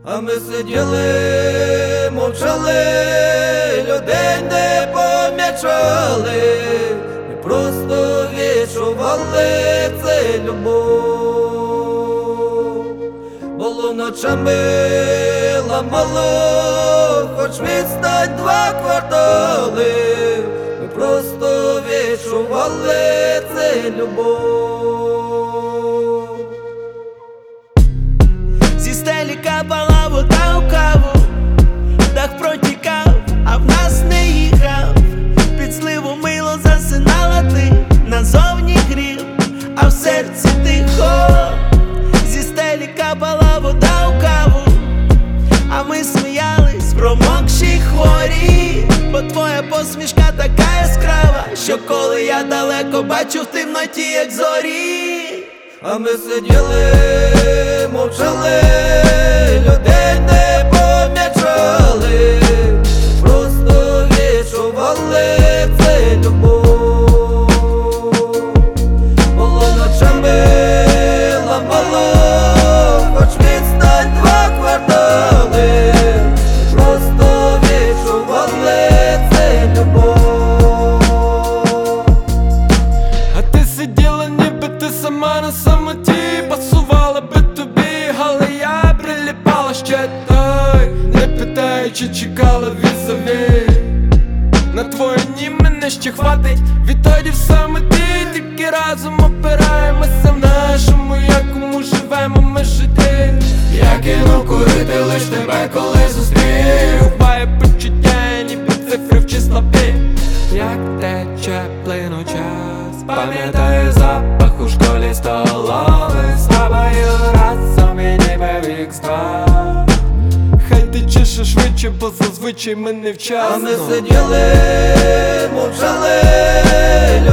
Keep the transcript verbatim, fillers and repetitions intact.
А ми сиділи, мовчали, людей не помічали, ми просто відчували це любов. Було ночами ламало, хоч відстань два квартали, ми просто відчували це любов. Зі стелі капала вода у каву, дах протікав, а в нас не їхав. Під сливу мило засинала ти, назовні грів, а в серці тихо. Зі стелі капала вода у каву, а ми сміялись, промокші хворі. Бо твоя посмішка така яскрава, що коли я далеко бачу в темноті, як зорі. А ми сиділи, мовчали, людей не помічали, просто відчували це любов. Було ночами ламало, хоч відстань два квартали, просто відчували це любов. А ти сиділа, ніби ти сама на самоті, пасувала би тобі, але я приліпала ще той, не питаючи, чекала візові. На твої ні мене ще хватить, відтоді в самоті, тільки разом опираємося в нашому, якому живемо ми жити. Я кинув курити лиш тебе, коли зустрів, буває почуття, ніби цифри в числопі. Як тече плину час, пам'ятаю запах у школі столової, з тобою разом і ніби вік два. Хай тече ще швидше, бо зазвичай ми А невчасно. ми сиділи, мовчали,